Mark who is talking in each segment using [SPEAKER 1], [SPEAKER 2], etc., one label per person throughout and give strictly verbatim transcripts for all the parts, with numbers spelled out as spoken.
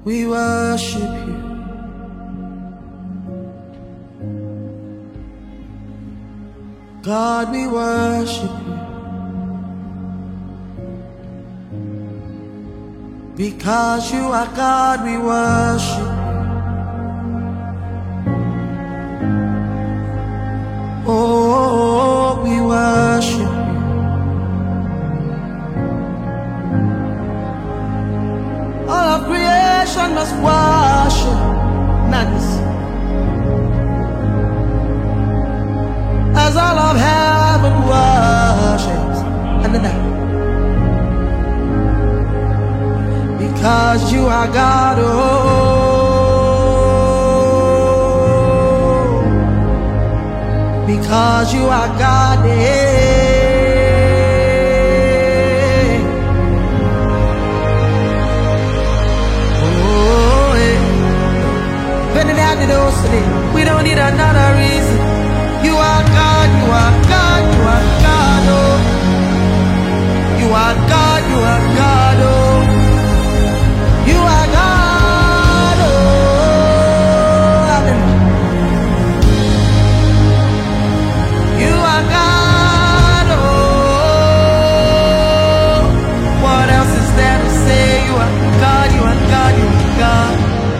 [SPEAKER 1] we worship you. God, we worship you. Because you are God, we worship you. Oh, we worship you. All of creation must worship. Madness. As all of heaven worships. And then that. Because you are God, oh, because you are God, eh. Oh, eh. We don't need another reason. You are God, you are God, you are God, oh. You are God, you are God, oh. You are God, oh, you are God, oh. What else is there to say? You are God, you are God, you are God.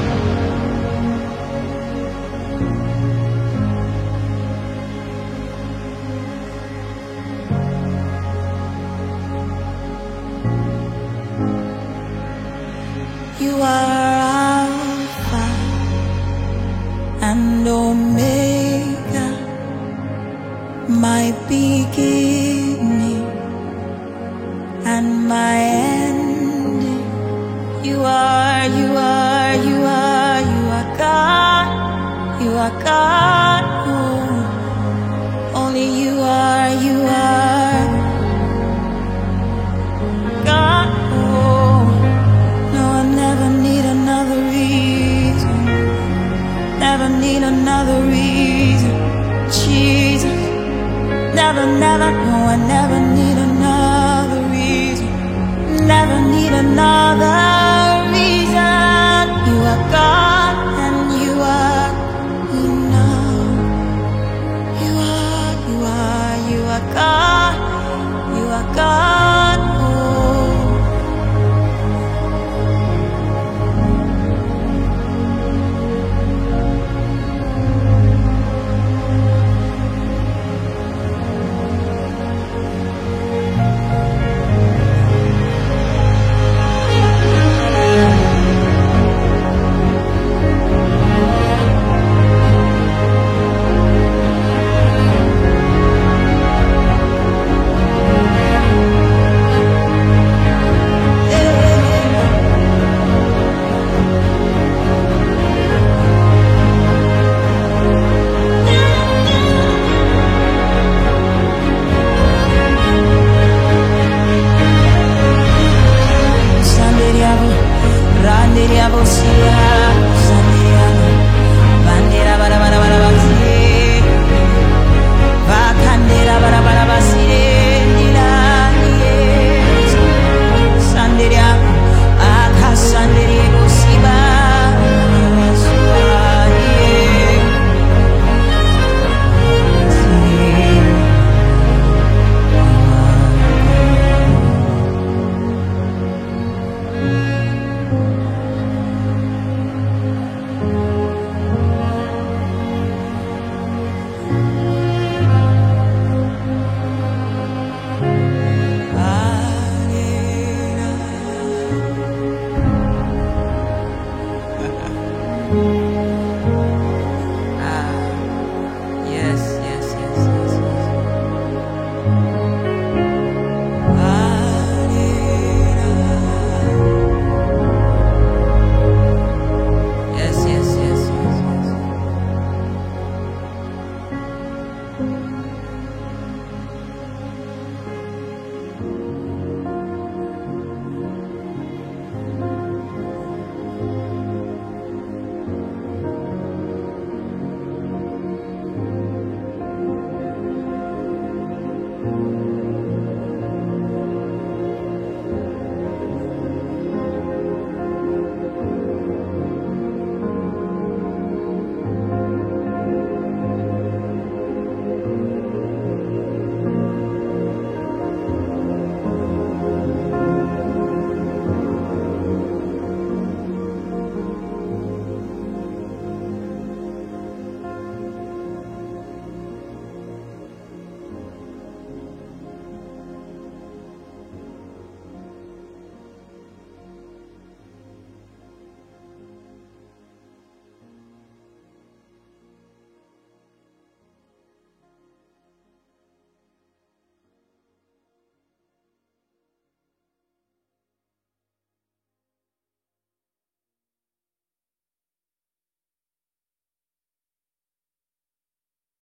[SPEAKER 2] You are Alpha and Omega, my beginning and my ending. You are, you are, you are, you are God, you are God, oh. Only you are, you are God, oh. No, I never need another reason, never need another reason, Jesus. Never, never, no, I never need another reason, never need another